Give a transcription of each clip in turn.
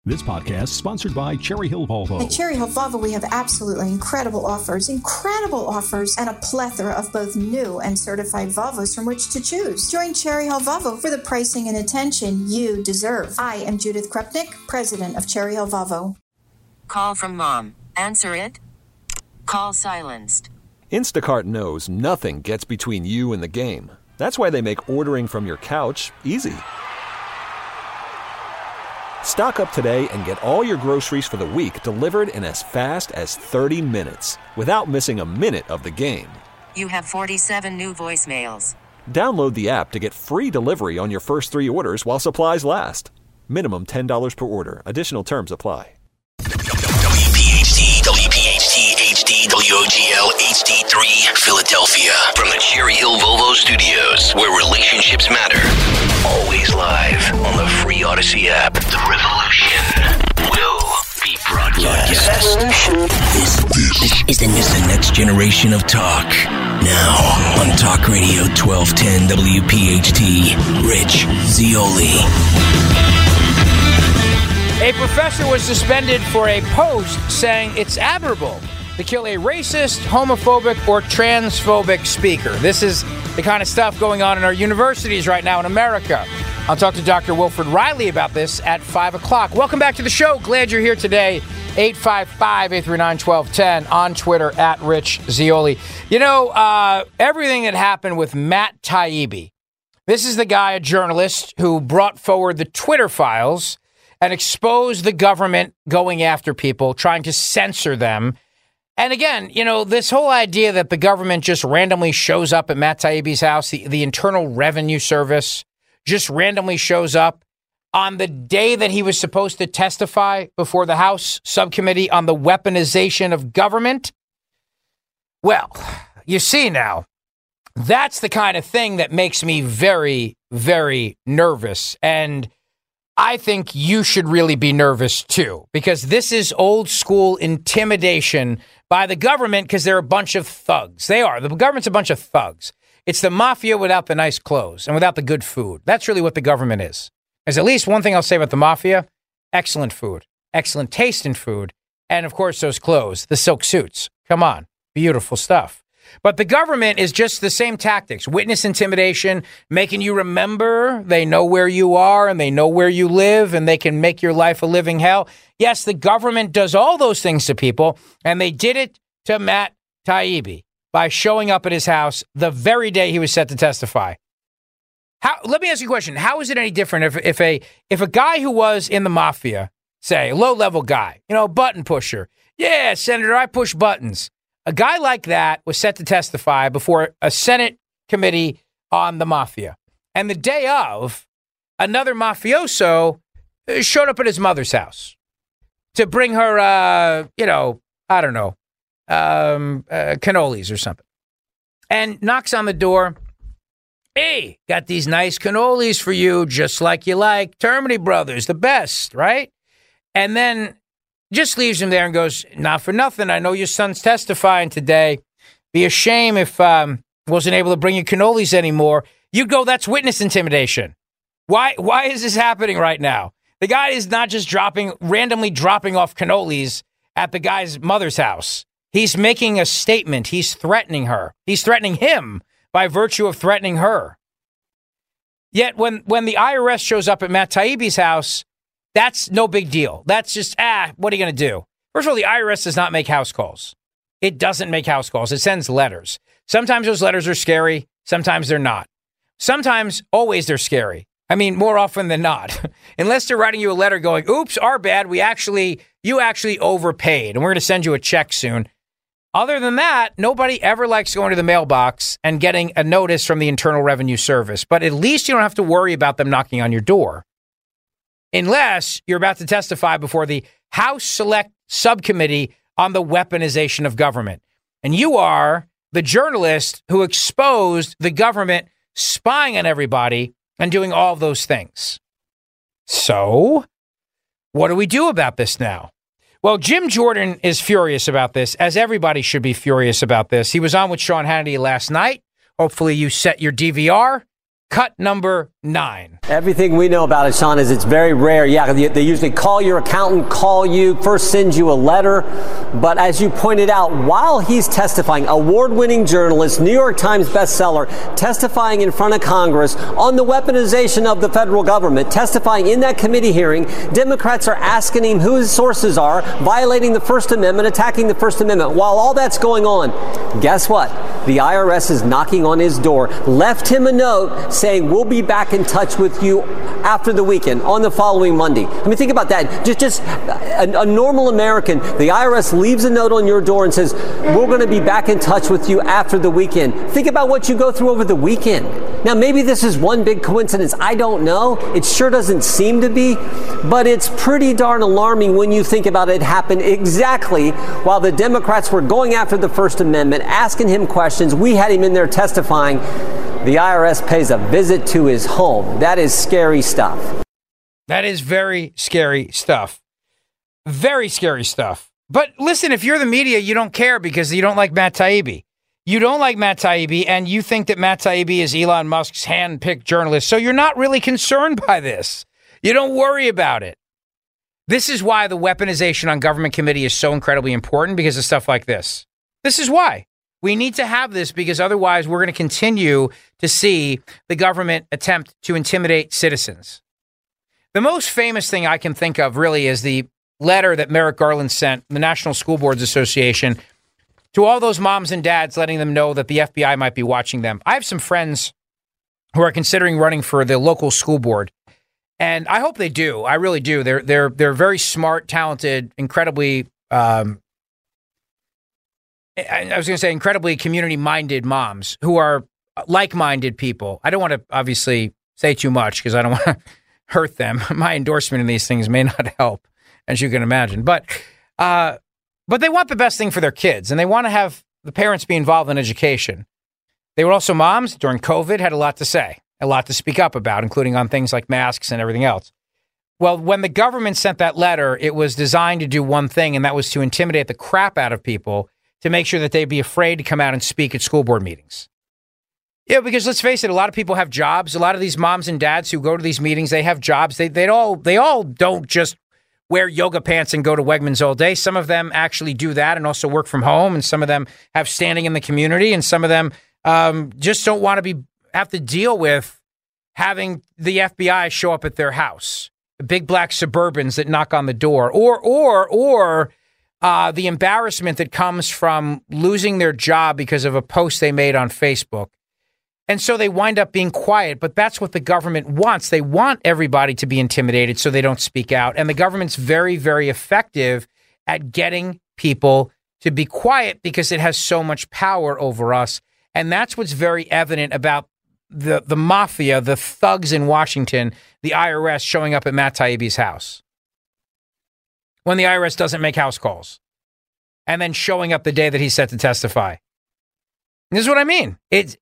This podcast is sponsored by Cherry Hill Volvo. At Cherry Hill Volvo, we have absolutely incredible offers, and a plethora of both new and certified Volvos from which to choose. Join Cherry Hill Volvo for the pricing and attention you deserve. I am Judith Krupnik, president of Cherry Hill Volvo. Call from mom. Answer it. Call silenced. Instacart knows nothing gets between you and the game. That's why they make ordering from your couch easy. Stock up today and get all your groceries for the week delivered in as fast as 30 minutes without missing a minute of the game. You have 47 new voicemails. Download the app to get free delivery on your first 3 orders while supplies last. Minimum $10 per order. Additional terms apply. WPHT HD WOGL HD3 Philadelphia from the Cherry Hill Volvo Studios, where relationships matter. Always live on the free Odyssey app. The revolution will be broadcast. This is the next generation of talk. Now on Talk Radio 1210 WPHT, Rich Zeoli. A professor was suspended for a post saying it's admirable to kill a racist, homophobic, or transphobic speaker. This is the kind of stuff going on in our universities right now in America. I'll talk to Dr. Wilfred Riley about this at 5 o'clock. Welcome back to the show. Glad you're here today. 855-839-1210 on Twitter at Rich Zeoli. You know, everything that happened with Matt Taibbi. This is the guy, a journalist, who brought forward the Twitter files and exposed the government going after people, trying to censor them. And again, you know, this whole idea that the government just randomly shows up at Matt Taibbi's house, the Internal Revenue Service just randomly shows up on the day that he was supposed to testify before the House subcommittee on the weaponization of government. Well, you see now, that's the kind of thing that makes me very, very nervous. And I think you should really be nervous, too, because this is old school intimidation by the government because they're a bunch of thugs. They are. The government's a bunch of thugs. It's the mafia without the nice clothes and without the good food. That's really what the government is. There's at least one thing I'll say about the mafia. Excellent food, excellent taste in food. And, of course, those clothes, the silk suits. Come on. Beautiful stuff. But the government is just the same tactics. Witness intimidation, making you remember they know where you are and they know where you live and they can make your life a living hell. Yes, the government does all those things to people, and they did it to Matt Taibbi by showing up at his house the very day he was set to testify. Let me ask you a question. How is it any different if a guy who was in the mafia, say, a low-level guy, you know, button pusher, yeah, Senator, I push buttons. A guy like that was set to testify before a Senate committee on the mafia. And the day of, another mafioso showed up at his mother's house to bring her, cannolis or something. And knocks on the door. Hey, got these nice cannolis for you, just like you like. Termini Brothers, the best, right? And then just leaves him there and goes, not for nothing. I know your son's testifying today. Be a shame if wasn't able to bring you cannolis anymore. You go, that's witness intimidation. Why is this happening right now? The guy is not just randomly dropping off cannolis at the guy's mother's house. He's making a statement. He's threatening her. He's threatening him by virtue of threatening her. Yet when the IRS shows up at Matt Taibbi's house, that's no big deal. That's just, what are you going to do? First of all, the IRS does not make house calls. It doesn't make house calls. It sends letters. Sometimes those letters are scary. Sometimes they're not. Sometimes, always they're scary. I mean, more often than not. Unless they're writing you a letter going, oops, our bad. You actually overpaid, and we're going to send you a check soon. Other than that, nobody ever likes going to the mailbox and getting a notice from the Internal Revenue Service. But at least you don't have to worry about them knocking on your door. Unless you're about to testify before the House Select Subcommittee on the Weaponization of Government. And you are the journalist who exposed the government spying on everybody and doing all of those things. So, what do we do about this now? Well, Jim Jordan is furious about this, as everybody should be furious about this. He was on with Sean Hannity last night. Hopefully you set your DVR Cut number 9. Everything we know about it, Sean, is it's very rare. Yeah, they usually call your accountant, call you, first send you a letter. But as you pointed out, while he's testifying, award-winning journalist, New York Times bestseller, testifying in front of Congress on the weaponization of the federal government, testifying in that committee hearing, Democrats are asking him who his sources are, violating the First Amendment, attacking the First Amendment. While all that's going on, guess what? The IRS is knocking on his door, left him a note saying, we'll be back in touch with you after the weekend, on the following Monday. I mean, think about that. Just a normal American, the IRS leaves a note on your door and says, we're going to be back in touch with you after the weekend. Think about what you go through over the weekend. Now, maybe this is one big coincidence. I don't know. It sure doesn't seem to be, but it's pretty darn alarming when you think about it happen exactly while the Democrats were going after the First Amendment, asking him questions. We had him in there testifying. The IRS pays a visit to his home. That is scary stuff. That is very scary stuff. Very scary stuff. But listen, if you're the media, you don't care because you don't like Matt Taibbi. You don't like Matt Taibbi, and you think that Matt Taibbi is Elon Musk's hand-picked journalist, so you're not really concerned by this. You don't worry about it. This is why the weaponization on government committee is so incredibly important, because of stuff like this. This is why. We need to have this because otherwise we're going to continue to see the government attempt to intimidate citizens. The most famous thing I can think of really is the letter that Merrick Garland sent, the National School Boards Association, to all those moms and dads, letting them know that the FBI might be watching them. I have some friends who are considering running for the local school board, and I hope they do. I really do. They're very smart, talented, incredibly incredibly community-minded moms who are like-minded people. I don't want to obviously say too much because I don't want to hurt them. My endorsement in these things may not help, as you can imagine. But they want the best thing for their kids, and they want to have the parents be involved in education. They were also moms during COVID, had a lot to say, a lot to speak up about, including on things like masks and everything else. Well, when the government sent that letter, it was designed to do one thing, and that was to intimidate the crap out of people to make sure that they'd be afraid to come out and speak at school board meetings. Yeah, because let's face it, a lot of people have jobs. A lot of these moms and dads who go to these meetings, they have jobs. They all don't just wear yoga pants and go to Wegmans all day. Some of them actually do that and also work from home, and some of them have standing in the community, and some of them just don't want to have to deal with having the FBI show up at their house. Big black Suburbans that knock on the door, or the embarrassment that comes from losing their job because of a post they made on Facebook. And so they wind up being quiet, but that's what the government wants. They want everybody to be intimidated so they don't speak out. And the government's very, very effective at getting people to be quiet because it has so much power over us. And that's what's very evident about the mafia, the thugs in Washington, the IRS showing up at Matt Taibbi's house when the IRS doesn't make house calls, and then showing up the day that he's set to testify. And this is what I mean.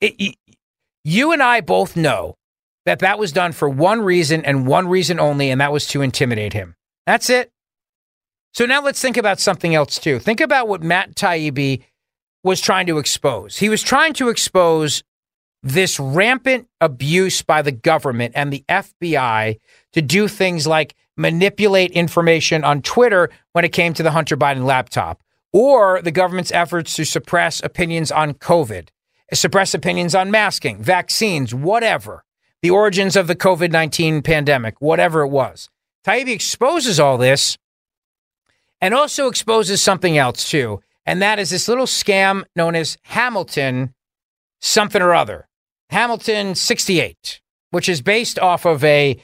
You and I both know that was done for one reason and one reason only, and that was to intimidate him. That's it. So now let's think about something else, too. Think about what Matt Taibbi was trying to expose. He was trying to expose this rampant abuse by the government and the FBI to do things like manipulate information on Twitter when it came to the Hunter Biden laptop, or the government's efforts to suppress opinions on COVID, suppress opinions on masking, vaccines, whatever, the origins of the COVID-19 pandemic, whatever it was. Taibbi exposes all this and also exposes something else, too, and that is this little scam known as Hamilton something or other. Hamilton 68, which is based off of a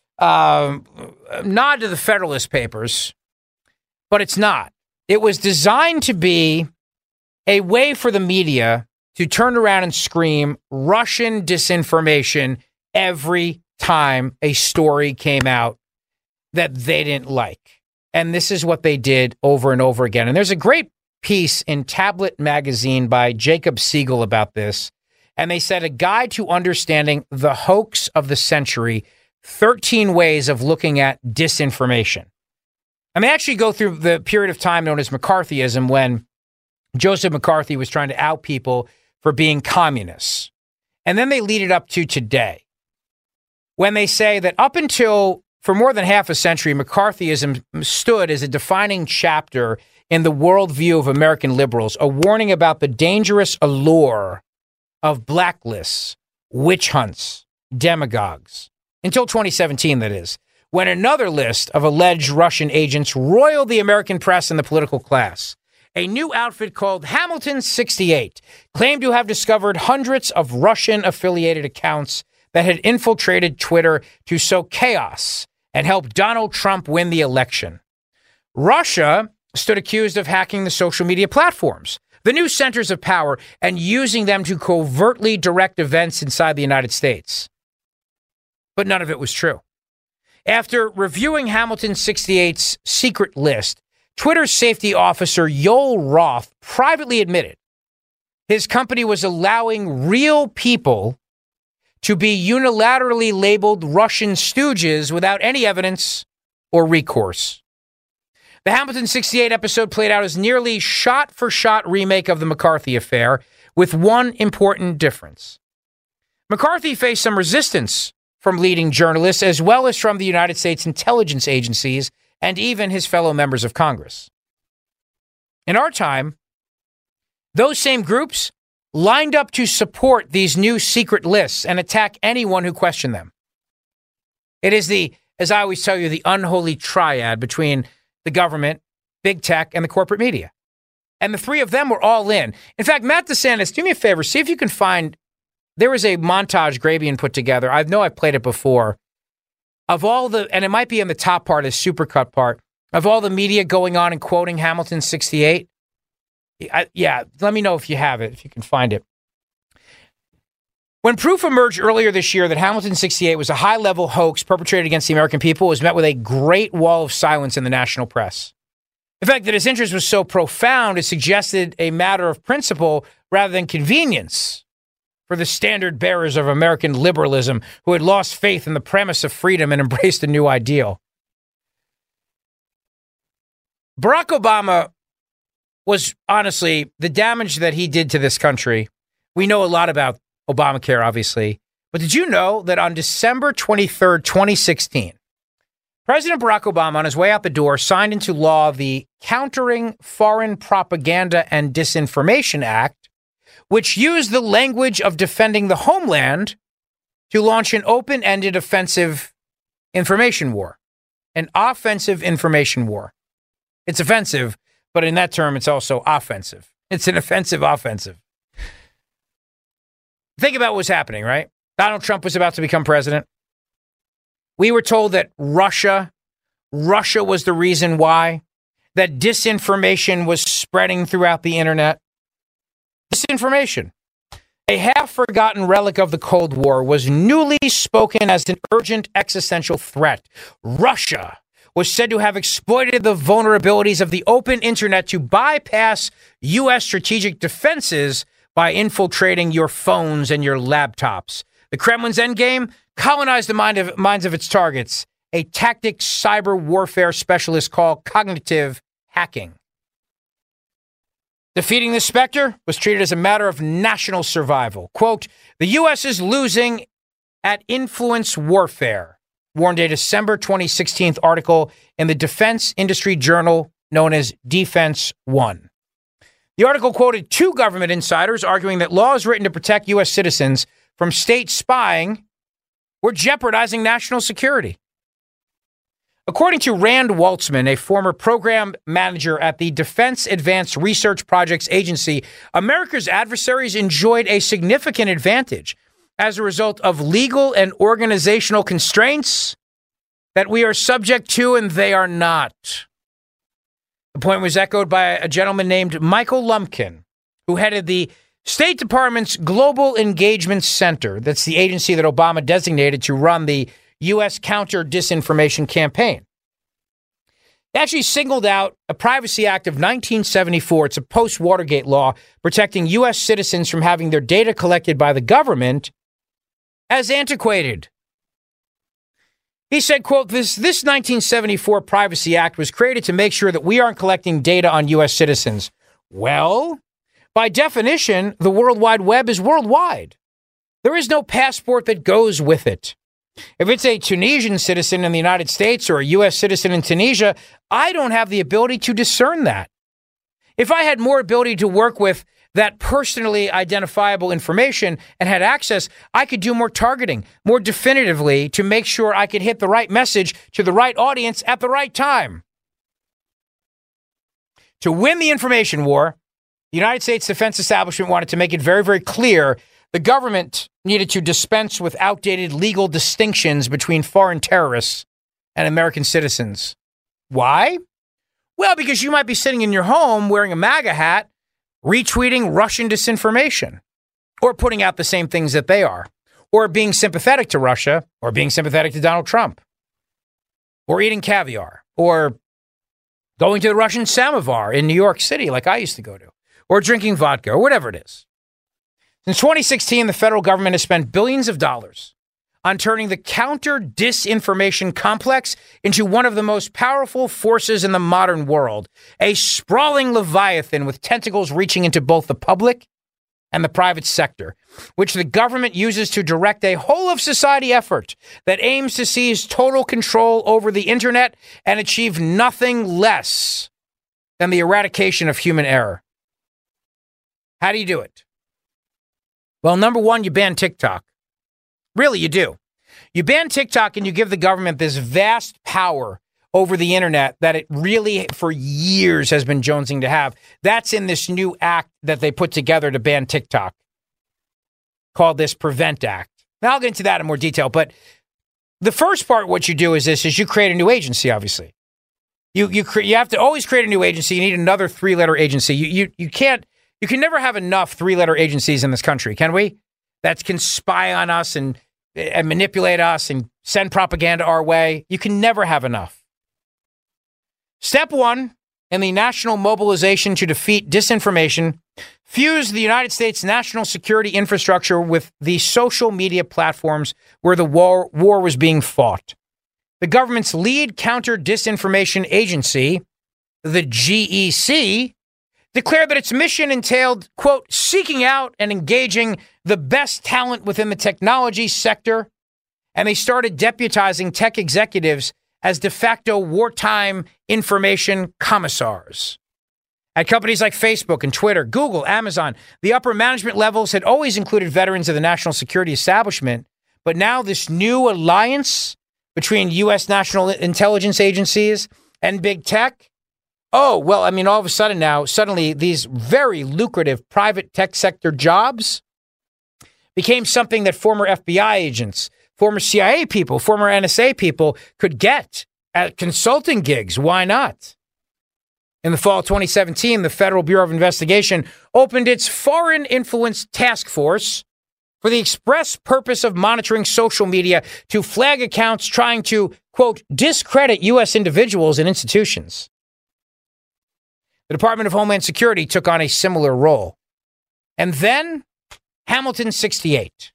nod to the Federalist Papers, but it's not. It was designed to be a way for the media to turn around and scream Russian disinformation every time a story came out that they didn't like. And this is what they did over and over again. And there's a great piece in Tablet magazine by Jacob Siegel about this. And they said, a guide to understanding the hoax of the century, 13 ways of looking at disinformation. And they actually go through the period of time known as McCarthyism, when Joseph McCarthy was trying to out people for being communists. And then they lead it up to today. when they say that up until for more than half a century, McCarthyism stood as a defining chapter in the worldview of American liberals, a warning about the dangerous allure of blacklists, witch hunts, demagogues. Until 2017, that is, when another list of alleged Russian agents roiled the American press and the political class. A new outfit called Hamilton 68 claimed to have discovered hundreds of Russian-affiliated accounts that had infiltrated Twitter to sow chaos and help Donald Trump win the election. Russia stood accused of hacking the social media platforms, the new centers of power, and using them to covertly direct events inside the United States. But none of it was true. After reviewing Hamilton 68's secret list, Twitter's safety officer Yoel Roth privately admitted his company was allowing real people to be unilaterally labeled Russian stooges without any evidence or recourse. The Hamilton 68 episode played out as nearly shot-for-shot remake of the McCarthy affair, with one important difference. McCarthy faced some resistance from leading journalists as well as from the United States intelligence agencies and even his fellow members of Congress. In our time, those same groups lined up to support these new secret lists and attack anyone who questioned them. It is as I always tell you, the unholy triad between the government, big tech, and the corporate media. And the three of them were all in. In fact, Matt DeSantis, do me a favor, see if you can find, there was a montage Grabian put together. I know I've played it before, of all the, and it might be in the top part, the supercut part, of all the media going on and quoting Hamilton 68. Yeah, let me know if you have it, if you can find it. When proof emerged earlier this year that Hamilton 68 was a high-level hoax perpetrated against the American people, it was met with a great wall of silence in the national press. The fact that his interest was so profound, it suggested a matter of principle rather than convenience for the standard bearers of American liberalism who had lost faith in the premise of freedom and embraced a new ideal. Barack Obama was, honestly, the damage that he did to this country. We know a lot about Obamacare, obviously. But did you know that on December 23rd, 2016, President Barack Obama, on his way out the door, signed into law the Countering Foreign Propaganda and Disinformation Act, which used the language of defending the homeland to launch an open-ended offensive information war, an offensive information war. It's offensive, but in that term, it's also offensive. It's an offensive offensive. Think about what's happening, right? Donald Trump was about to become president. We were told that Russia was the reason why, that disinformation was spreading throughout the internet. Disinformation, a half-forgotten relic of the Cold War, was newly spoken as an urgent existential threat. Russia was said to have exploited the vulnerabilities of the open internet to bypass U.S. strategic defenses by infiltrating your phones and your laptops. The Kremlin's endgame? Colonize the minds of its targets, a tactic cyber warfare specialists call cognitive hacking. Defeating the specter was treated as a matter of national survival. Quote, the U.S. is losing at influence warfare, warned a December 2016 article in the defense industry journal known as Defense One. The article quoted two government insiders arguing that laws written to protect U.S. citizens from state spying were jeopardizing national security. According to Rand Waltzman, a former program manager at the Defense Advanced Research Projects Agency, America's adversaries enjoyed a significant advantage as a result of legal and organizational constraints that we are subject to and they are not. The point was echoed by a gentleman named Michael Lumpkin, who headed the State Department's Global Engagement Center. That's the agency that Obama designated to run the U.S. counter-disinformation campaign. They actually singled out a Privacy Act of 1974. It's a post-Watergate law protecting U.S. citizens from having their data collected by the government as antiquated. He said, quote, this 1974 Privacy Act was created to make sure that we aren't collecting data on U.S. citizens. Well, by definition, the World Wide Web is worldwide. There is no passport that goes with it. If it's a Tunisian citizen in the United States or a U.S. citizen in Tunisia, I don't have the ability to discern that. If I had more ability to work with that personally identifiable information and had access, I could do more targeting, more definitively, to make sure I could hit the right message to the right audience at the right time. To win the information war, the United States defense establishment wanted to make it very, very clear the government needed to dispense with outdated legal distinctions between foreign terrorists and American citizens. Why? Well, because you might be sitting in your home wearing a MAGA hat, retweeting Russian disinformation, or putting out the same things that they are, or being sympathetic to Russia, or being sympathetic to Donald Trump, or eating caviar, or going to the Russian samovar in New York City like I used to go to, or drinking vodka, or whatever it is. Since 2016, the federal government has spent billions of dollars on turning the counter-disinformation complex into one of the most powerful forces in the modern world, a sprawling leviathan with tentacles reaching into both the public and the private sector, which the government uses to direct a whole-of-society effort that aims to seize total control over the internet and achieve nothing less than the eradication of human error. How do you do it? Well, number one, you ban TikTok. Really, you do. You ban TikTok and you give the government this vast power over the internet that it really, for years, has been jonesing to have. That's in this new act that they put together to ban TikTok, called this Prevent Act. Now, I'll get into that in more detail, but the first part, what you do is you create a new agency, obviously. You have to always create a new agency. You need another 3-letter agency. You can never have enough 3-letter agencies in this country, can we? That can spy on us and manipulate us and send propaganda our way. You can never have enough. Step one in the national mobilization to defeat disinformation, fuse the United States national security infrastructure with the social media platforms where the war was being fought. The government's lead counter-disinformation agency, the GEC, declared that its mission entailed, quote, seeking out and engaging the best talent within the technology sector, and they started deputizing tech executives as de facto wartime information commissars. At companies like Facebook and Twitter, Google, Amazon, the upper management levels had always included veterans of the national security establishment, but now this new alliance between U.S. national intelligence agencies and big tech, all of a sudden suddenly these very lucrative private tech sector jobs became something that former FBI agents, former CIA people, former NSA people could get at consulting gigs. Why not? In the fall of 2017, the Federal Bureau of Investigation opened its Foreign Influence Task Force for the express purpose of monitoring social media to flag accounts trying to, quote, discredit U.S. individuals and institutions. The Department of Homeland Security took on a similar role. And then Hamilton 68.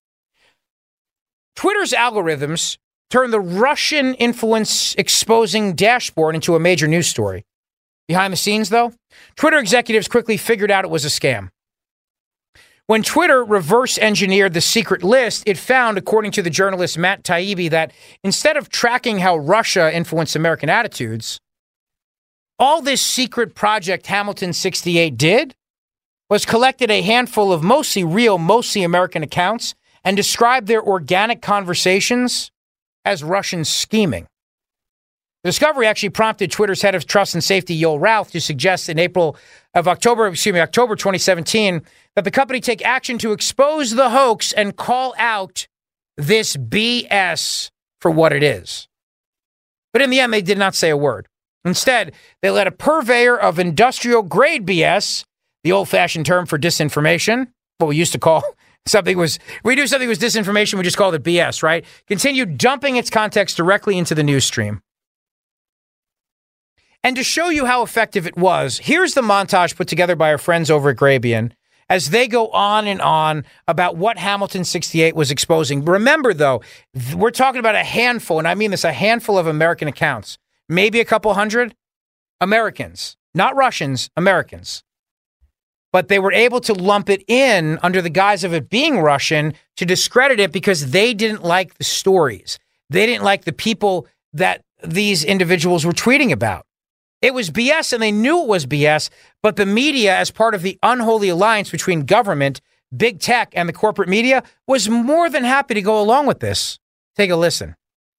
Twitter's algorithms turned the Russian influence exposing dashboard into a major news story. Behind the scenes, though, Twitter executives quickly figured out it was a scam. When Twitter reverse engineered the secret list, it found, according to the journalist Matt Taibbi, that instead of tracking how Russia influenced American attitudes, all this secret project Hamilton 68 did was collected a handful of mostly real, mostly American accounts and described their organic conversations as Russian scheming. The discovery actually prompted Twitter's head of trust and safety, Yoel Routh, to suggest in October 2017, that the company take action to expose the hoax and call out this BS for what it is. But in the end, they did not say a word. Instead, they let a purveyor of industrial-grade BS, the old-fashioned term for disinformation, what we used to call we do something was disinformation, we just called it BS, right? Continue dumping its context directly into the news stream. And to show you how effective it was, here's the montage put together by our friends over at Grabien as they go on and on about what Hamilton 68 was exposing. Remember, though, we're talking about a handful, and I mean this, a handful of American accounts, maybe a couple hundred Americans, not Russians, Americans. but they were able to lump it in under the guise of it being Russian to discredit it because they didn't like the stories. They didn't like the people that these individuals were tweeting about. It was BS, and they knew it was BS, but the media, as part of the unholy alliance between government, big tech, and the corporate media, was more than happy to go along with this. Take a listen.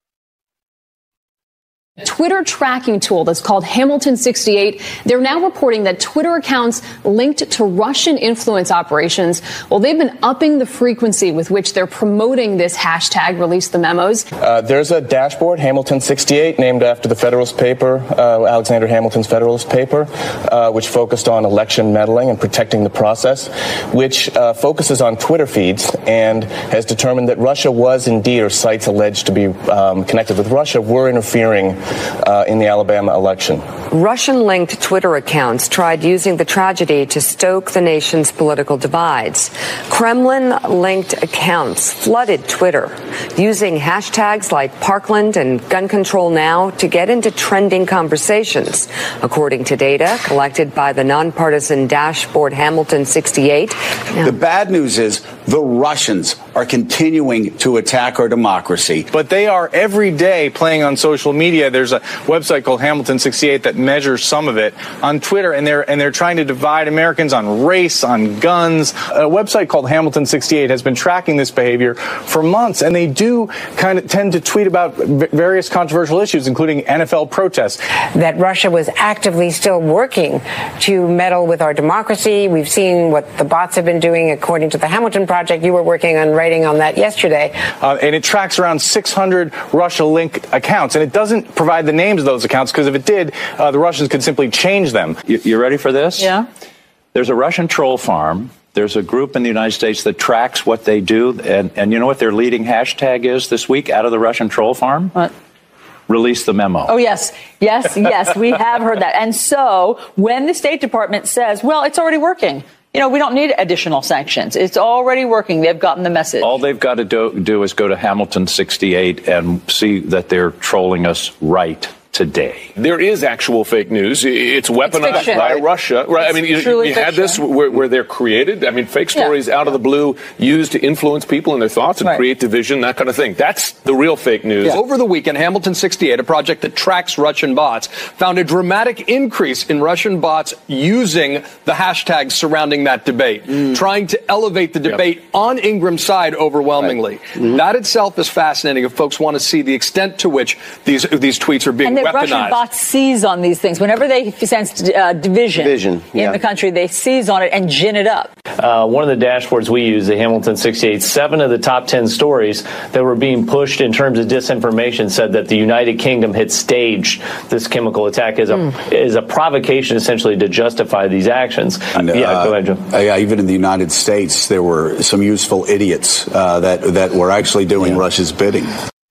Twitter tracking tool that's called Hamilton 68. They're now reporting that Twitter accounts linked to Russian influence operations, well, they've been upping the frequency with which they're promoting this hashtag, release the memos. There's a dashboard, Hamilton 68, named after the Federalist paper, Alexander Hamilton's Federalist paper, which focused on election meddling and protecting the process, which focuses on Twitter feeds and has determined that Russia was indeed, or sites alleged to be connected with Russia, were interfering in the Alabama election. Russian-linked Twitter accounts tried using the tragedy to stoke the nation's political divides. Kremlin-linked accounts flooded Twitter, using hashtags like Parkland and Gun Control Now to get into trending conversations. According to data collected by the nonpartisan dashboard Hamilton 68. The bad news is the Russians are continuing to attack our democracy. But they are every day playing on social media. There's a website called Hamilton 68 that measures some of it on Twitter, and they're trying to divide Americans on race, on guns. A website called Hamilton 68 has been tracking this behavior for months, and they do kind of tend to tweet about various controversial issues, including NFL protests. That Russia was actively still working to meddle with our democracy. We've seen what the bots have been doing, according to the Hamilton Project. You were working on writing on that yesterday. And it tracks around 600 Russia-linked accounts, and it doesn't provide the names of those accounts, because if it did, the Russians could simply change them. You ready for this? Yeah. There's a Russian troll farm. There's a group in the United States that tracks what they do. And you know what their leading hashtag is this week out of the Russian troll farm? What? Release the memo. Oh, yes. Yes, yes. We have heard that. And so when the State Department says, well, it's already working. You know, we don't need additional sanctions. It's already working. They've gotten the message. All they've got to do is go to Hamilton 68 and see that they're trolling us right today. There is actual fake news. It's weaponized by Russia. Right? I mean, you had this where they're created. I mean, fake stories out of the blue used to influence people in their thoughts and create division, that kind of thing. That's the real fake news. Yeah. Over the weekend, Hamilton 68, a project that tracks Russian bots, found a dramatic increase in Russian bots using the hashtags surrounding that debate, trying to elevate the debate on Ingram's side overwhelmingly. That itself is fascinating if folks want to see the extent to which these tweets are being weaponized. Russian bots seize on these things. Whenever they sense division in the country, they seize on it and gin it up. One of the dashboards we use, the Hamilton 68, 7 of the top 10 stories that were being pushed in terms of disinformation said that the United Kingdom had staged this chemical attack as a provocation, essentially, to justify these actions. And, go ahead, Joe. Even in the United States, there were some useful idiots that were actually doing Russia's bidding.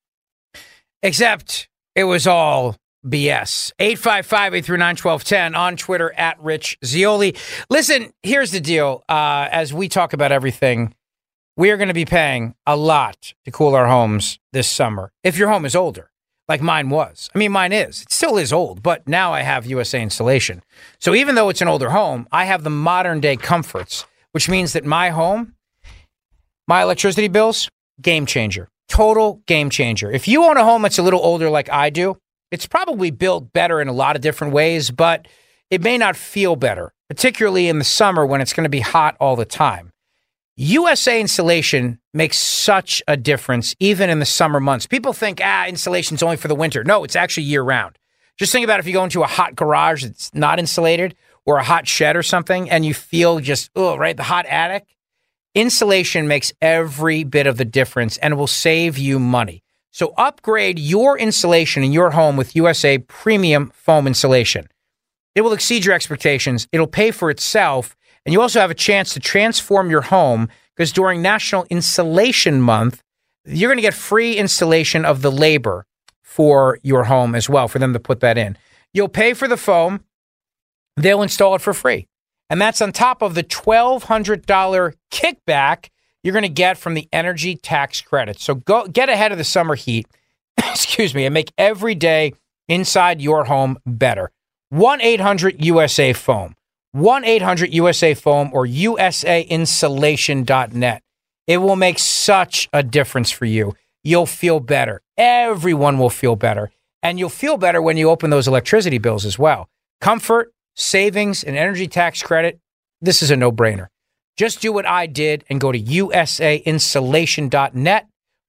Except it was all BS. 855-839-1210 on Twitter at Rich Zeoli. Listen, here's the deal. As we talk about everything, we are going to be paying a lot to cool our homes this summer. If your home is older, like mine was. I mean, mine is. It still is old, but now I have USA Insulation. So even though it's an older home, I have the modern day comforts, which means that my home, my electricity bills, game changer. Total game changer. If you own a home that's a little older like I do, it's probably built better in a lot of different ways, but it may not feel better, particularly in the summer when it's going to be hot all the time. USA Insulation makes such a difference, even in the summer months. People think, insulation's only for the winter. No, it's actually year-round. Just think about if you go into a hot garage that's not insulated or a hot shed or something, and you feel just, the hot attic. Insulation makes every bit of the difference and will save you money. So upgrade your insulation in your home with USA Premium Foam Insulation. It will exceed your expectations. It'll pay for itself. And you also have a chance to transform your home because during National Insulation Month, you're going to get free installation of the labor for your home as well, for them to put that in. You'll pay for the foam. They'll install it for free. And that's on top of the $1,200 kickback you're going to get from the energy tax credit. So go get ahead of the summer heat, and make every day inside your home better. 1-800-USA-FOAM. 1-800-USA-FOAM or usainsulation.net. It will make such a difference for you. You'll feel better. Everyone will feel better. And you'll feel better when you open those electricity bills as well. Comfort, savings, and energy tax credit. This is a no-brainer. Just do what I did and go to usainsulation.net.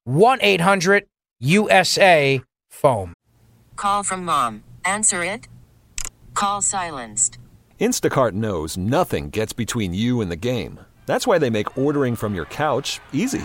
1-800-USA-FOAM. Call from mom. Answer it. Call silenced. Instacart knows nothing gets between you and the game. That's why they make ordering from your couch easy.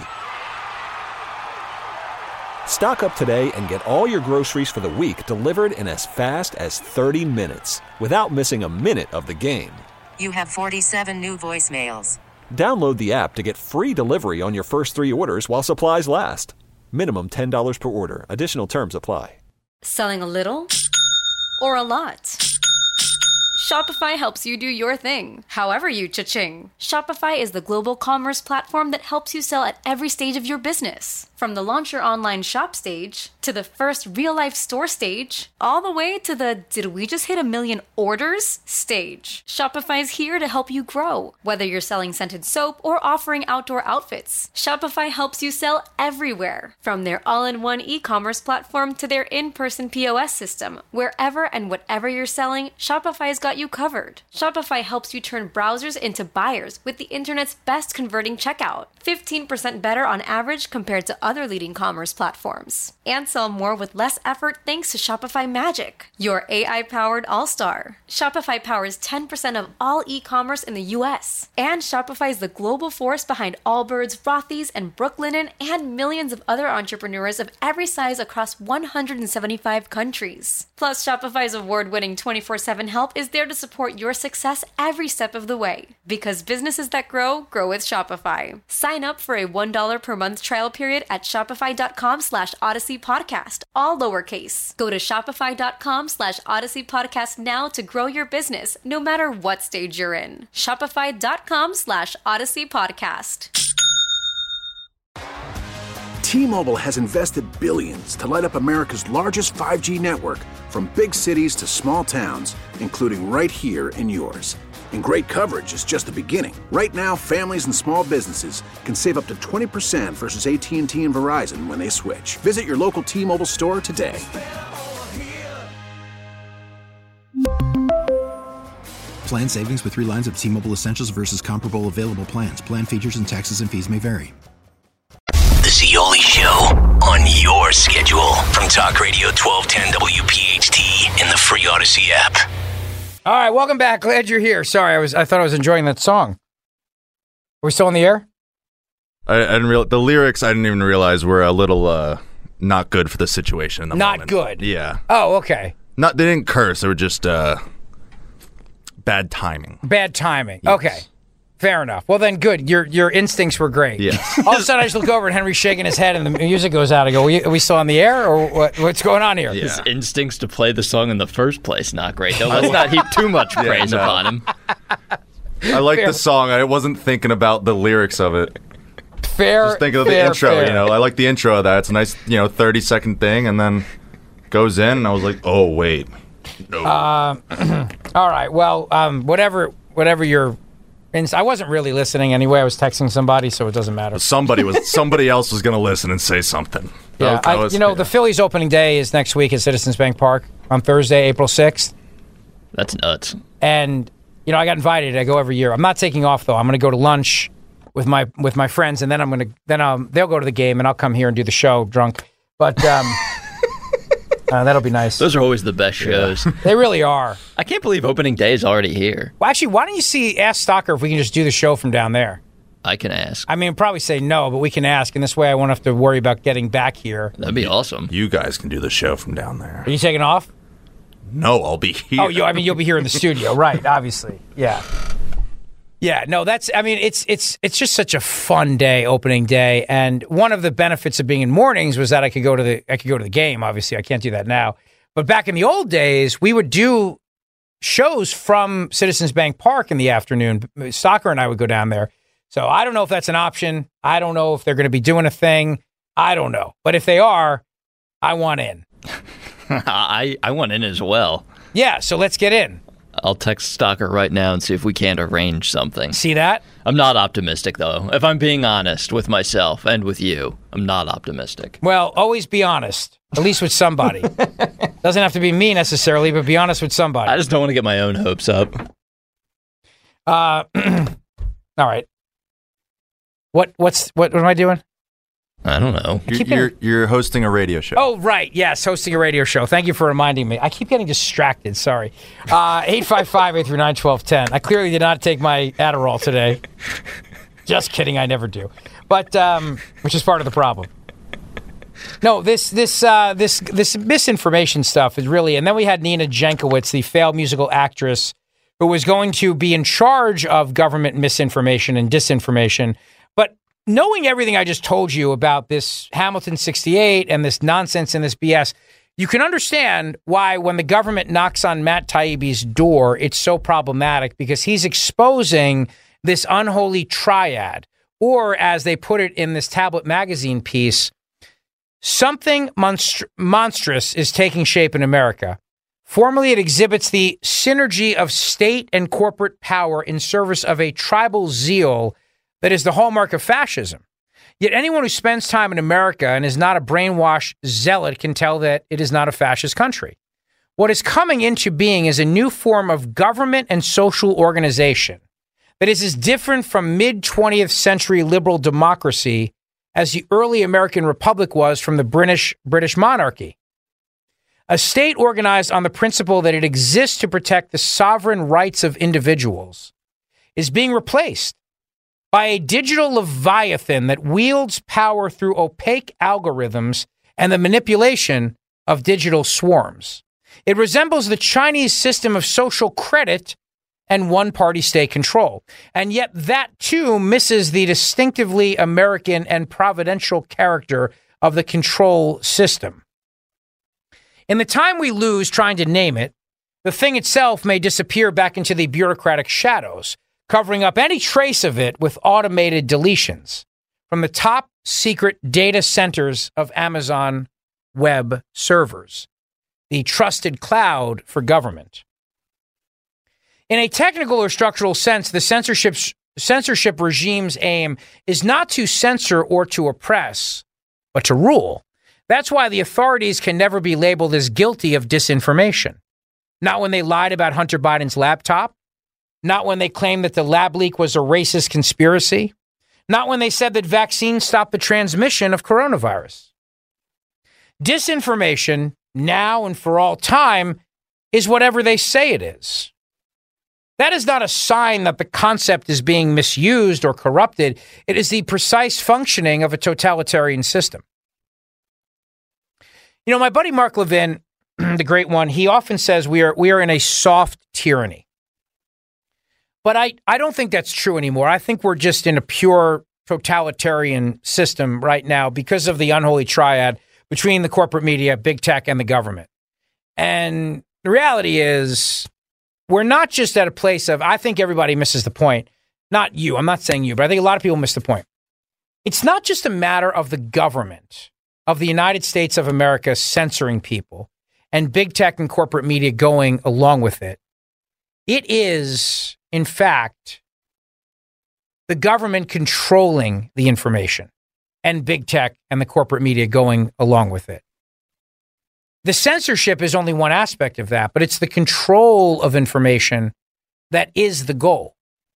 Stock up today and get all your groceries for the week delivered in as fast as 30 minutes without missing a minute of the game. You have 47 new voicemails. Download the app to get free delivery on your first 3 orders while supplies last. Minimum $10 per order. Additional terms apply. Selling a little or a lot? Shopify helps you do your thing, however you cha-ching. Shopify is the global commerce platform that helps you sell at every stage of your business. From the launch your online shop stage, to the first real-life store stage, all the way to the did we just hit 1 million orders stage. Shopify's here to help you grow. Whether you're selling scented soap or offering outdoor outfits, Shopify helps you sell everywhere. From their all-in-one e-commerce platform to their in-person POS system, wherever and whatever you're selling, Shopify's got you covered. Shopify helps you turn browsers into buyers with the internet's best converting checkout. 15% better on average compared to other leading commerce platforms. And sell more with less effort thanks to Shopify Magic, your AI-powered all-star. Shopify powers 10% of all e-commerce in the U.S. And Shopify is the global force behind Allbirds, Rothy's, and Brooklinen, and millions of other entrepreneurs of every size across 175 countries. Plus, Shopify's award-winning 24/7 help is there to support your success every step of the way. Because businesses that grow, grow with Shopify. Sign up for a $1 per month trial period at shopify.com/Odyssey Podcast, all lowercase. Go to shopify.com/Odyssey Podcast now to grow your business, no matter what stage you're in. Shopify.com/Odyssey Podcast. T-Mobile has invested billions to light up America's largest 5G network, from big cities to small towns, including right here in yours. And great coverage is just the beginning. Right now, families and small businesses can save up to 20% versus AT&T and Verizon when they switch. Visit your local T-Mobile store today. Plan savings with 3 lines of T-Mobile Essentials versus comparable available plans. Plan features and taxes and fees may vary. The Zeoli Show on your schedule from Talk Radio 1210 WPHT and the free Odyssey app. All right, welcome back. Glad you're here. Sorry, I thought I was enjoying that song. Are we still on the air? I didn't the lyrics I didn't even realize were a little not good for the situation in the not moment. Good. Yeah. Oh, okay. They didn't curse. They were just bad timing. Bad timing. Yes. Okay. Fair enough. Well, then, good. Your instincts were great. Yes. All of a sudden, I just look over and Henry's shaking his head, and the music goes out. I go, are we still on the air, or what's going on here? His instincts to play the song in the first place, not great. Though. Let's not heap too much praise upon him. I like the song. I wasn't thinking about the lyrics of it. Just thinking of the intro. Fair. You know, I like the intro of that. It's a nice, 30-second thing, and then goes in, and I was like, oh wait. No. All right. Well, whatever your. I wasn't really listening anyway. I was texting somebody, so it doesn't matter. Somebody else was going to listen and say something. Yeah, the Phillies opening day is next week at Citizens Bank Park on Thursday, April 6th. That's nuts. And I got invited. I go every year. I'm not taking off though. I'm going to go to lunch with my friends, and then they'll go to the game, and I'll come here and do the show drunk. But that'll be nice. Those are always the best shows. They really are. I can't believe opening day is already here. Well, actually, why don't you ask Stalker if we can just do the show from down there? I can ask. I mean, probably say no, but we can ask, and this way I won't have to worry about getting back here. That'd be awesome. You guys can do the show from down there. Are you taking off? No, I'll be here. Oh, you'll be here in the studio, right? Obviously, yeah. Yeah, no, it's just such a fun day, opening day, and one of the benefits of being in mornings was that I could go to the game. Obviously, I can't do that now, but back in the old days, we would do shows from Citizens Bank Park in the afternoon. Stalker and I would go down there. So I don't know if that's an option. I don't know if they're going to be doing a thing. I don't know, but if they are, I want in. I want in as well. Yeah, so let's get in. I'll text Stocker right now and see if we can't arrange something. See that? I'm not optimistic, though. If I'm being honest with myself and with you, I'm not optimistic. Well, always be honest, at least with somebody. Doesn't have to be me necessarily, but be honest with somebody. I just don't want to get my own hopes up. All right. What am I doing? I don't know. You're hosting a radio show. Oh, right. Yes, hosting a radio show. Thank you for reminding me. I keep getting distracted. Sorry. 855-839-1210. I clearly did not take my Adderall today. Just kidding. I never do. But, which is part of the problem. No, this misinformation stuff is really, and then we had Nina Jankowicz, the failed musical actress, who was going to be in charge of government misinformation and disinformation. But knowing everything I just told you about this Hamilton 68 and this nonsense and this BS, you can understand why when the government knocks on Matt Taibbi's door, it's so problematic, because he's exposing this unholy triad, or as they put it in this Tablet magazine piece, something monstrous is taking shape in America. Formally, it exhibits the synergy of state and corporate power in service of a tribal zeal that is the hallmark of fascism. Yet anyone who spends time in America and is not a brainwashed zealot can tell that it is not a fascist country. What is coming into being is a new form of government and social organization that is as different from mid-20th century liberal democracy as the early American republic was from the British monarchy. A state organized on the principle that it exists to protect the sovereign rights of individuals is being replaced by a digital leviathan that wields power through opaque algorithms and the manipulation of digital swarms. It resembles the Chinese system of social credit and one-party state control. And yet that, too, misses the distinctively American and providential character of the control system. In the time we lose trying to name it, the thing itself may disappear back into the bureaucratic shadows, covering up any trace of it with automated deletions from the top secret data centers of Amazon Web servers, the trusted cloud for government. In a technical or structural sense, the censorship regime's aim is not to censor or to oppress, but to rule. That's why the authorities can never be labeled as guilty of disinformation. Not when they lied about Hunter Biden's laptop. Not when they claimed that the lab leak was a racist conspiracy. Not when they said that vaccines stopped the transmission of coronavirus. Disinformation, now and for all time, is whatever they say it is. That is not a sign that the concept is being misused or corrupted. It is the precise functioning of a totalitarian system. You know, my buddy Mark Levin, the great one, he often says we are in a soft tyranny. But I don't think that's true anymore. I think we're just in a pure totalitarian system right now because of the unholy triad between the corporate media, big tech, and the government. And the reality is we're not just at a place of, I think everybody misses the point. Not you. I'm not saying you, but I think a lot of people miss the point. It's not just a matter of the government of the United States of America censoring people and big tech and corporate media going along with it. It is, in fact, the government controlling the information and big tech and the corporate media going along with it. The censorship is only one aspect of that, but it's the control of information that is the goal.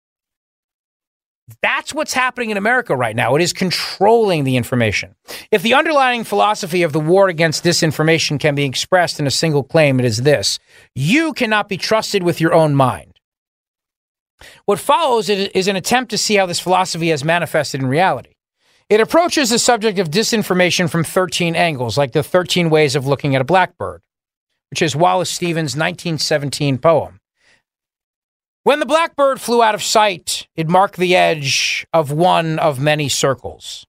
That's what's happening in America right now. It is controlling the information. If the underlying philosophy of the war against disinformation can be expressed in a single claim, it is this: you cannot be trusted with your own mind. What follows is an attempt to see how this philosophy has manifested in reality. It approaches the subject of disinformation from 13 angles, like the 13 ways of looking at a blackbird, which is Wallace Stevens' 1917 poem. When the blackbird flew out of sight, it marked the edge of one of many circles.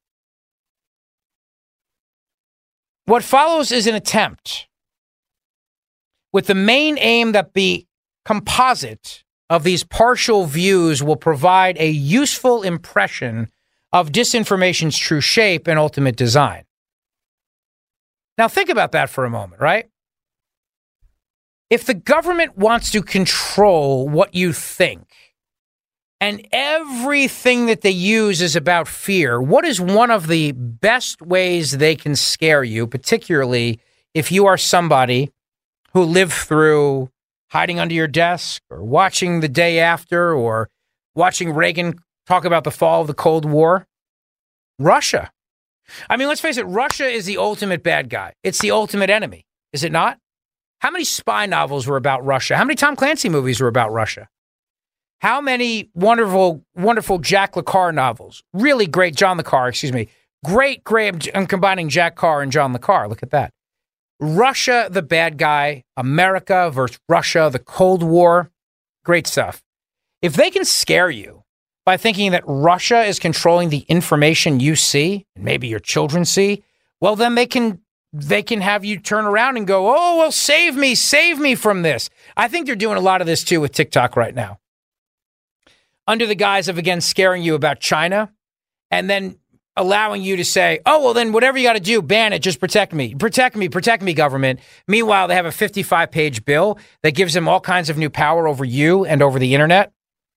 What follows is an attempt with the main aim that the composite of these partial views will provide a useful impression of disinformation's true shape and ultimate design. Now think about that for a moment, right? If the government wants to control what you think, and everything that they use is about fear, what is one of the best ways they can scare you, particularly if you are somebody who lived through hiding under your desk or watching The Day After or watching Reagan talk about the fall of the Cold War? Russia. I mean, let's face it, Russia is the ultimate bad guy. It's the ultimate enemy, is it not? How many spy novels were about Russia? How many Tom Clancy movies were about Russia? How many wonderful, wonderful Jack Le Carre novels? Really great, John Le Carre, excuse me. Great, I'm combining Jack Carr and John Le Carre. Look at that. Russia, the bad guy. America versus Russia, the Cold War. Great stuff. If they can scare you by thinking that Russia is controlling the information you see, and maybe your children see, well, then they can have you turn around and go, oh, well, save me from this. I think they're doing a lot of this, too, with TikTok right now. Under the guise of, again, scaring you about China, and then allowing you to say, oh, well, then whatever you got to do, ban it, just protect me, government. Meanwhile, they have a 55-page bill that gives them all kinds of new power over you and over the internet,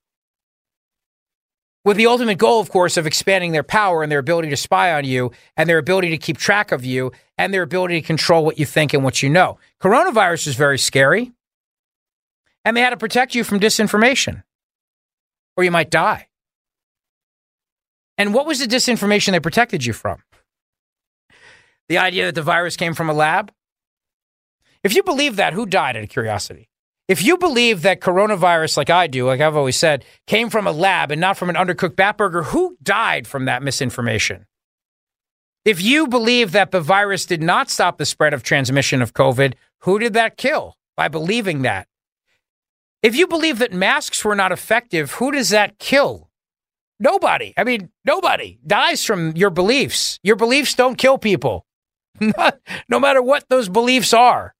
with the ultimate goal, of course, of expanding their power and their ability to spy on you and their ability to keep track of you and their ability to control what you think and what you know. Coronavirus is very scary, and they had to protect you from disinformation, or you might die. And what was the disinformation they protected you from? The idea that the virus came from a lab? If you believe that, who died, out of curiosity? If you believe that coronavirus, like I do, like I've always said, came from a lab and not from an undercooked bat burger, who died from that misinformation? If you believe that the virus did not stop the spread of transmission of COVID, who did that kill by believing that? If you believe that masks were not effective, who does that kill? Nobody. I mean, nobody dies from your beliefs. Your beliefs don't kill people, no matter what those beliefs are.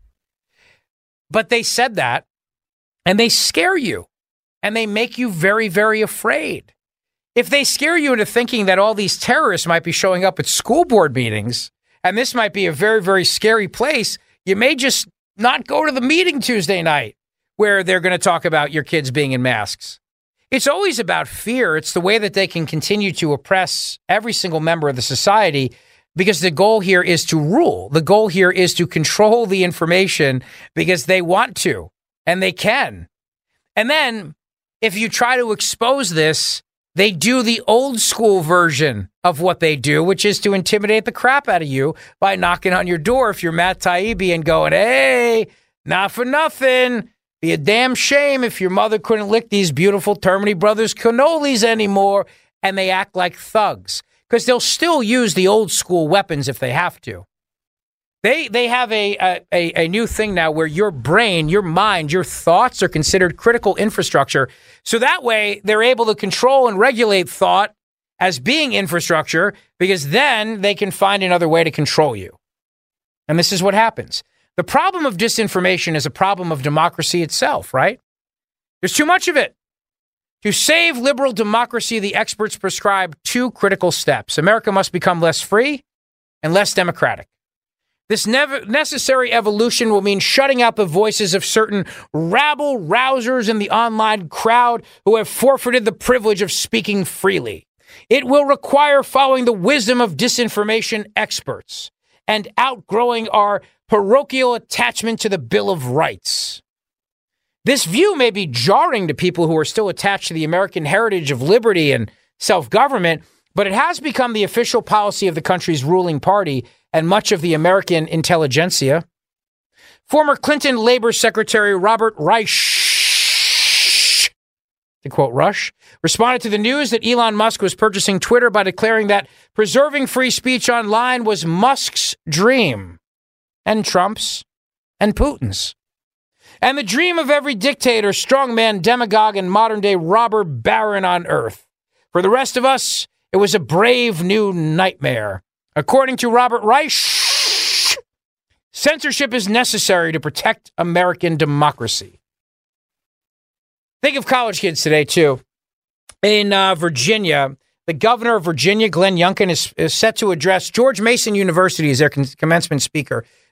But they said that, and they scare you, and they make you very, very afraid. If they scare you into thinking that all these terrorists might be showing up at school board meetings, and this might be a very, very scary place, you may just not go to the meeting Tuesday night where they're going to talk about your kids being in masks. It's always about fear. It's the way that they can continue to oppress every single member of the society, because the goal here is to rule. The goal here is to control the information because they want to, and they can. And then if you try to expose this, they do the old school version of what they do, which is to intimidate the crap out of you by knocking on your door if you're Matt Taibbi and going, hey, not for nothing. Be a damn shame if your mother couldn't lick these beautiful Termini Brothers cannolis anymore. And they act like thugs, because they'll still use the old school weapons if they have to. They have a new thing now where your brain, your mind, your thoughts are considered critical infrastructure. So that way they're able to control and regulate thought as being infrastructure, because then they can find another way to control you. And this is what happens. The problem of disinformation is a problem of democracy itself, right? There's too much of it. To save liberal democracy, the experts prescribe two critical steps. America must become less free and less democratic. This necessary evolution will mean shutting out the voices of certain rabble-rousers in the online crowd who have forfeited the privilege of speaking freely. It will require following the wisdom of disinformation experts and outgrowing our parochial attachment to the Bill of Rights. This view may be jarring to people who are still attached to the American heritage of liberty and self-government, but it has become the official policy of the country's ruling party and much of the American intelligentsia. Former Clinton Labor Secretary Robert Reich, to quote Rush, responded to the news that Elon Musk was purchasing Twitter by declaring that preserving free speech online was Musk's dream, and Trump's, and Putin's. And the dream of every dictator, strongman, demagogue, and modern-day robber baron on earth. For the rest of us, it was a brave new nightmare. According to Robert Reich, censorship is necessary to protect American democracy. Think of college kids today, too. In Virginia, the governor of Virginia, Glenn Youngkin, is set to address George Mason University as their commencement speaker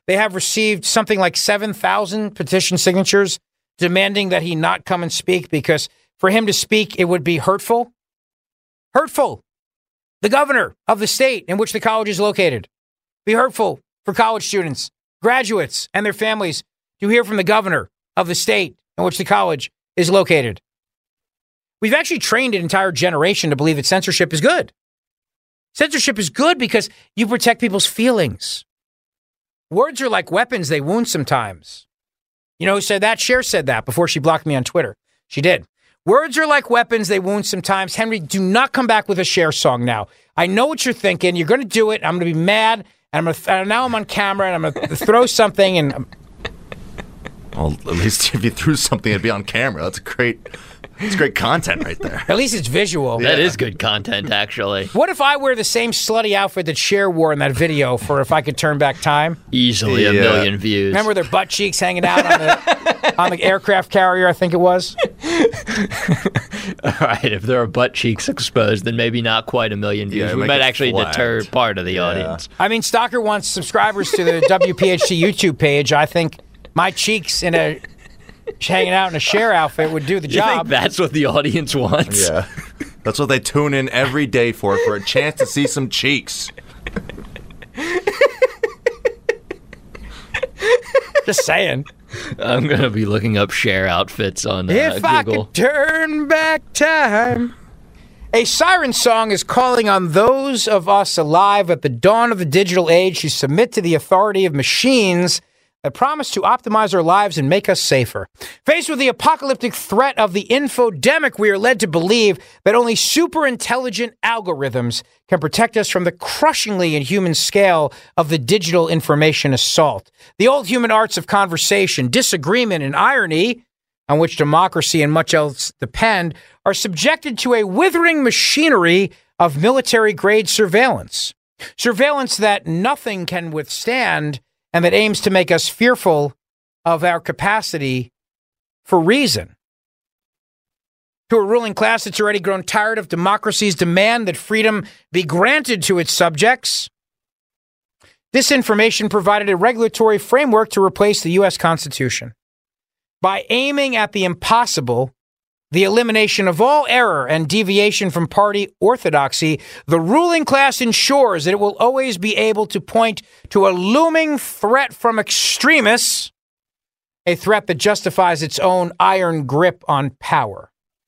They have received something like 7,000 petition signatures demanding that he not come and speak because for him to speak, it would be hurtful. Hurtful. The governor of the state in which the college is located. Be hurtful for college students, graduates, and their families to hear from the governor of the state in which the college is located. We've actually trained an entire generation to believe that censorship is good. Censorship is good because you protect people's feelings. Words are like weapons. They wound sometimes. You know who said that? Cher said that before she blocked me on Twitter. She did. Words are like weapons. They wound sometimes. Henry, do not come back with a Cher song now. I know what you're thinking. You're going to do it. I'm going to be mad. And now I'm on camera and I'm going to throw something. And well, at least if you threw something, it'd be on camera. That's great. It's great content right there. At least it's visual. That is good content, actually. What if I wear the same slutty outfit that Cher wore in that video for If I Could Turn Back Time? Easily 1 million views. Remember their butt cheeks hanging out on the aircraft carrier, I think it was? All right, if there are butt cheeks exposed, then maybe not quite 1 million views. We might actually deter part of the audience. I mean, Stalker wants subscribers to the WPHT YouTube page. I think my cheeks hanging out in a Cher outfit would do the job. You think that's what the audience wants? Yeah. That's what they tune in every day for a chance to see some cheeks. Just saying. I'm going to be looking up Cher outfits on Google. If I could turn back time. A siren song is calling on those of us alive at the dawn of the digital age to submit to the authority of machines that promise to optimize our lives and make us safer. Faced with the apocalyptic threat of the infodemic, we are led to believe that only super intelligent algorithms can protect us from the crushingly inhuman scale of the digital information assault. The old human arts of conversation, disagreement, and irony, on which democracy and much else depend, are subjected to a withering machinery of military-grade surveillance. Surveillance that nothing can withstand and that aims to make us fearful of our capacity for reason. To a ruling class that's already grown tired of democracy's demand that freedom be granted to its subjects, this information provided a regulatory framework to replace the U.S. Constitution. By aiming at the impossible, the elimination of all error and deviation from party orthodoxy, the ruling class ensures that it will always be able to point to a looming threat from extremists, a threat that justifies its own iron grip on power.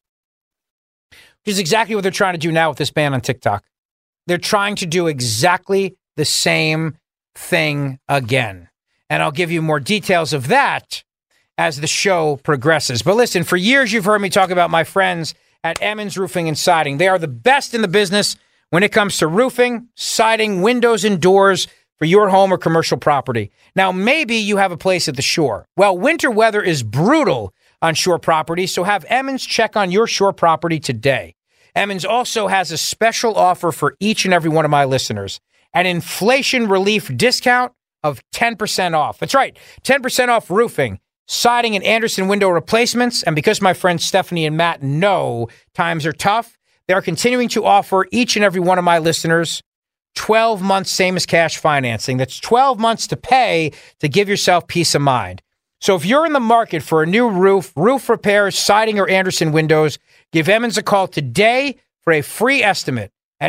Which is exactly what they're trying to do now with this ban on TikTok. They're trying to do exactly the same thing again. And I'll give you more details of that as the show progresses. But listen, for years you've heard me talk about my friends at Emmons Roofing and Siding. They are the best in the business when it comes to roofing, siding, windows, and doors for your home or commercial property. Now, maybe you have a place at the shore. Well, winter weather is brutal on shore property, so have Emmons check on your shore property today. Emmons also has a special offer for each and every one of my listeners, an inflation relief discount of 10% off. That's right, 10% off roofing, siding, and Anderson window replacements. And because my friends Stephanie and Matt know times are tough, they are continuing to offer each and every one of my listeners 12 months same as cash financing. That's 12 months to pay to give yourself peace of mind. So if you're in the market for a new roof repairs, siding, or Anderson windows, give Emmons a call today for a free estimate at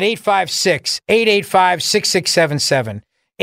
856-885-6677.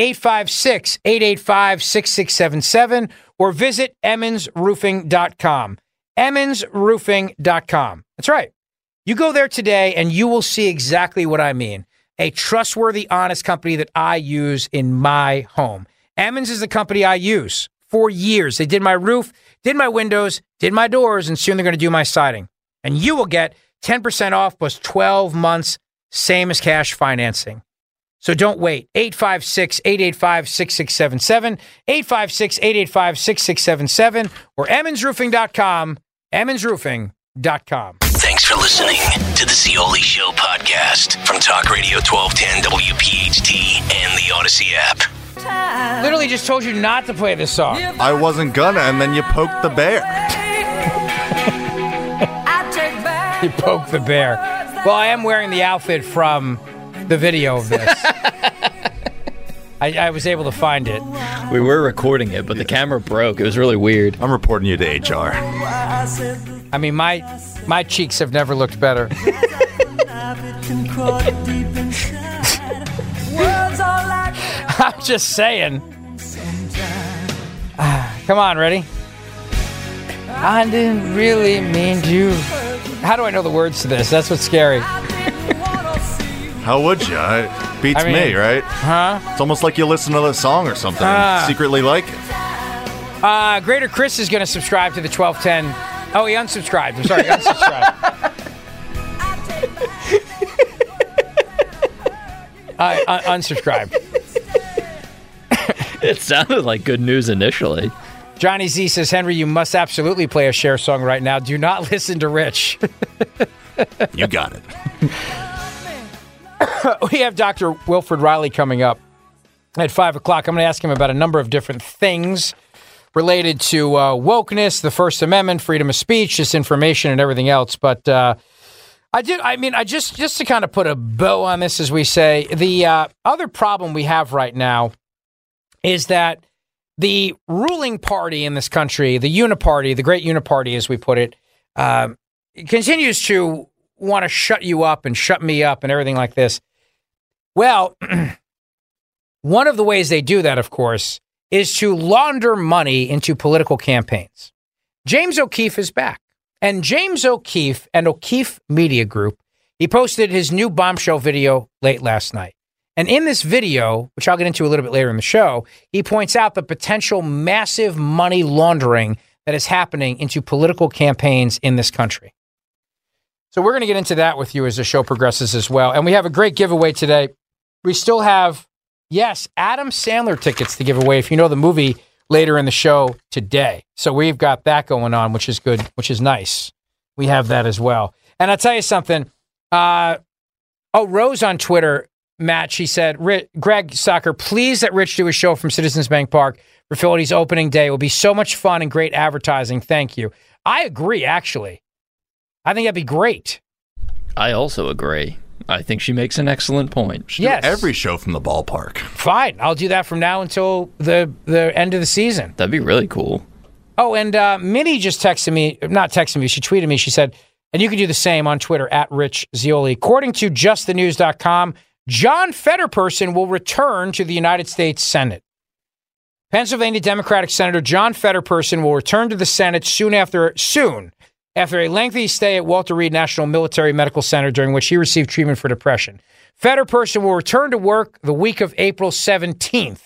856-885-6677, or visit emmonsroofing.com. emmonsroofing.com. That's right. You go there today and you will see exactly what I mean. A trustworthy, honest company that I use in my home. Emmons is the company I use for years. They did my roof, did my windows, did my doors, and soon they're going to do my siding. And you will get 10% off plus 12 months, same as cash financing. So don't wait. 856-885-6677, 856-885-6677, or emmonsroofing.com, emmonsroofing.com. Thanks for listening to the Zeoli Show podcast from Talk Radio 1210 WPHT and the Odyssey app. Literally just told you not to play this song. I wasn't gonna, and then you poked the bear. You poked the bear. Well, I am wearing the outfit from the video of this. I was able to find it. We were recording it, but the camera broke. It was really weird. I'm reporting you to HR. I mean, my cheeks have never looked better. I'm just saying. Come on, ready? I didn't really mean to. How do I know the words to this? That's what's scary. How would you? It beats me, right? Huh? It's almost like you listen to the song or something and secretly like it. Greater Chris is going to subscribe to the 1210. Oh, he unsubscribed. I'm sorry, he unsubscribed. Unsubscribed. It sounded like good news initially. Johnny Z says, Henry, you must absolutely play a Cher song right now. Do not listen to Rich. You got it. We have Dr. Wilfred Riley coming up at 5 o'clock. I'm going to ask him about a number of different things related to wokeness, the First Amendment, freedom of speech, disinformation, and everything else. But just to kind of put a bow on this, as we say, the other problem we have right now is that the ruling party in this country, the uniparty, the great uniparty, as we put it, continues to want to shut you up and shut me up and everything like this. Well, one of the ways they do that, of course, is to launder money into political campaigns. James O'Keefe is back. And James O'Keefe and O'Keefe Media Group, he posted his new bombshell video late last night. And in this video, which I'll get into a little bit later in the show, he points out the potential massive money laundering that is happening into political campaigns in this country. So we're going to get into that with you as the show progresses as well. And we have a great giveaway today. We still have, yes, Adam Sandler tickets to give away if you know the movie later in the show today. So we've got that going on, which is good, which is nice. We have that as well. And I'll tell you something. Rose on Twitter, Matt, she said, Greg Soccer, please let Rich do a show from Citizens Bank Park for Philly's opening day. It will be so much fun and great advertising. Thank you. I agree, actually. I think that'd be great. I also agree. I think she makes an excellent point. Yes. Every show from the ballpark. Fine. I'll do that from now until the end of the season. That'd be really cool. Oh, and Minnie just texted me, not texted me, she tweeted me. She said, and you can do the same on Twitter, @RichZioli. According to justthenews.com, John Fetterperson will return to the United States Senate. Pennsylvania Democratic Senator John Fetterperson will return to the Senate soon after a lengthy stay at Walter Reed National Military Medical Center during which he received treatment for depression. Fetterperson will return to work the week of April 17th.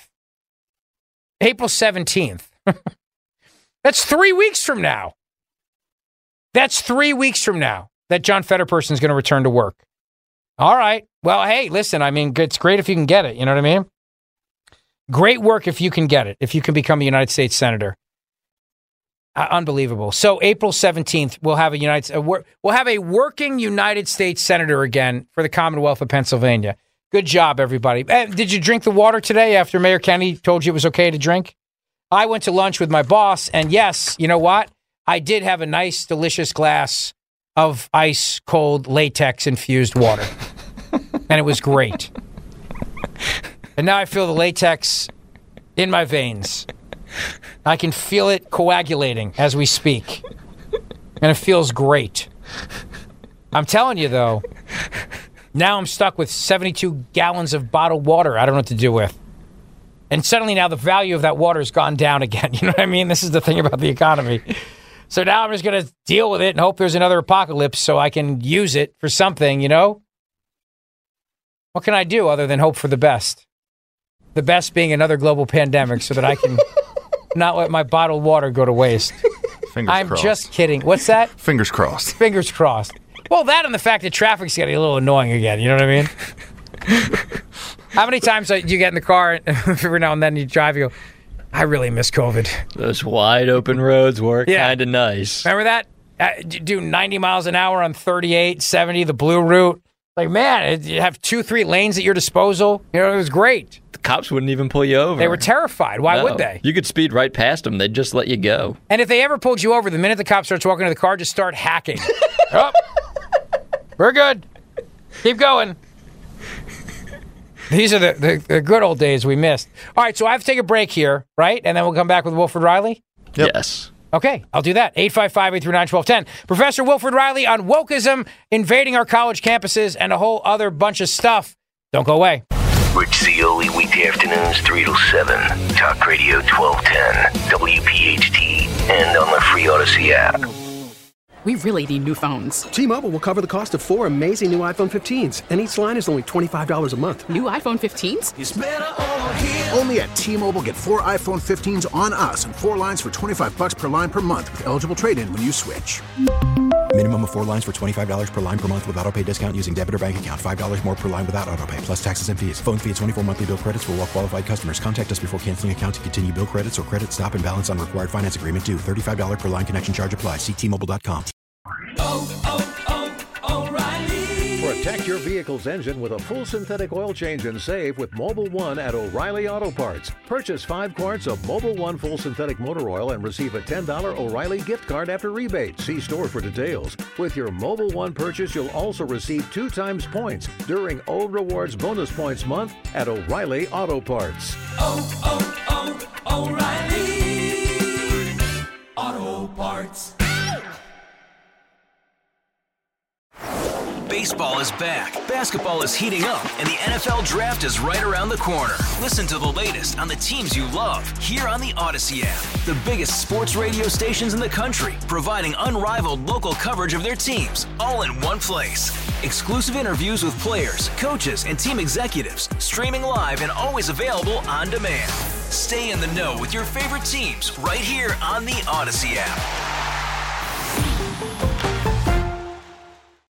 April 17th. That's 3 weeks from now. That's 3 weeks from now that John Fetterperson is going to return to work. All right. Well, hey, listen, I mean, it's great if you can get it. You know what I mean? Great work if you can get it, if you can become a United States Senator. Unbelievable. So April 17th, we'll have a working United States Senator again for the Commonwealth of Pennsylvania. Good job, everybody. Did you drink the water today after Mayor Kenny told you it was okay to drink? I went to lunch with my boss, and yes, you know what? I did have a nice, delicious glass of ice cold latex-infused water. And it was great. And now I feel the latex in my veins. I can feel it coagulating as we speak. And it feels great. I'm telling you, though, now I'm stuck with 72 gallons of bottled water I don't know what to do with. And suddenly now the value of that water has gone down again. You know what I mean? This is the thing about the economy. So now I'm just going to deal with it and hope there's another apocalypse so I can use it for something, you know? What can I do other than hope for the best? The best being another global pandemic so that I can not let my bottled water go to waste. I'm just kidding. What's that? Fingers crossed. Fingers crossed. Well, that and the fact that traffic's getting a little annoying again. You know what I mean? How many times do you get in the car and every now and then you drive, you go, I really miss COVID. Those wide open roads were kind of nice. Remember that? Do 90 miles an hour on 38, 70, the blue route. Like, man, you have 2-3 lanes at your disposal. You know, it was great. The cops wouldn't even pull you over. They were terrified. Why would they? You could speed right past them. They'd just let you go. And if they ever pulled you over, the minute the cop starts walking to the car, just start hacking. Oh, we're good. Keep going. These are the good old days we missed. All right, so I have to take a break here, right? And then we'll come back with Wilfred Riley? Yep. Yes. Okay, I'll do that. 855-839-1210. Professor Wilfred Riley on wokeism invading our college campuses and a whole other bunch of stuff. Don't go away. Rich Zeoli, weekday afternoons 3 to 7. Talk Radio 1210, WPHT, and on the free Odyssey app. We really need new phones. T-Mobile will cover the cost of 4 amazing new iPhone 15s, and each line is only $25 a month. New iPhone 15s? It's better over here. Only at T-Mobile, get 4 iPhone 15s on us and 4 lines for $25 per line per month with eligible trade-in when you switch. Minimum of 4 lines for $25 per line per month with autopay discount using debit or bank account. $5 more per line without autopay, plus taxes and fees. Phone fee at 24 monthly bill credits for well-qualified customers. Contact us before canceling account to continue bill credits or credit stop and balance on required finance agreement due. $35 per line connection charge applies. See T-Mobile.com. O'Reilly. Protect your vehicle's engine with a full synthetic oil change and save with Mobil 1 at O'Reilly Auto Parts. Purchase 5 quarts of Mobil 1 full synthetic motor oil and receive a $10 O'Reilly gift card after rebate. See store for details. With your Mobil 1 purchase, you'll also receive 2 times points during Old Rewards Bonus Points Month at O'Reilly Auto Parts. O'Reilly Auto Parts. Baseball is back, basketball is heating up, and the NFL Draft is right around the corner. Listen to the latest on the teams you love here on the Odyssey app. The biggest sports radio stations in the country, providing unrivaled local coverage of their teams, all in one place. Exclusive interviews with players, coaches, and team executives, streaming live and always available on demand. Stay in the know with your favorite teams right here on the Odyssey app.